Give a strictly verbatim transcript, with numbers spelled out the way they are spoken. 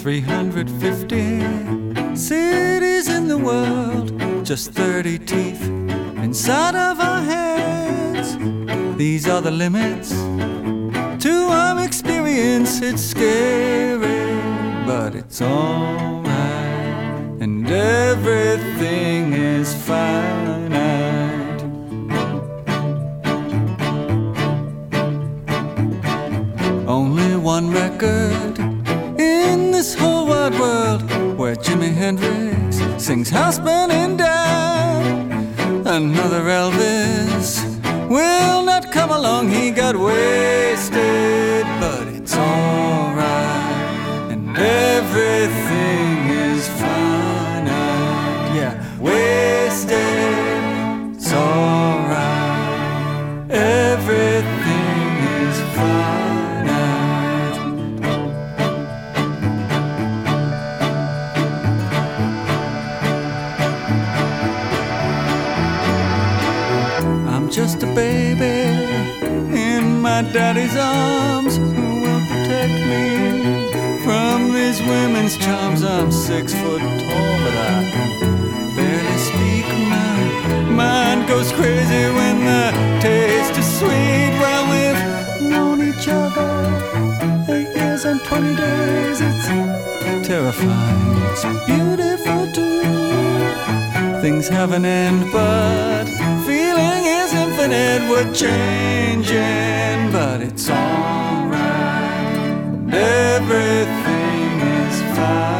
three hundred fifty cities in the world, just thirty teeth inside of our heads. These are the limits to our experience. It's scary, but it's alright, and everything is finite. Only one record in this whole wide world where Jimi Hendrix sings house burning down. Another Elvis will not come along. He got wasted, but it's alright, and everything is finite. Yeah, wasted, it's alright, everything is finite. Just a baby in my daddy's arms, who will protect me from these women's charms. I'm six foot tall, but I can barely speak. My mind goes crazy when the taste is sweet. Well, we've known each other eight years and twenty days. It's terrifying, it's beautiful too. Things have an end, but feeling is infinite. We're changing, but it's alright, everything is fine.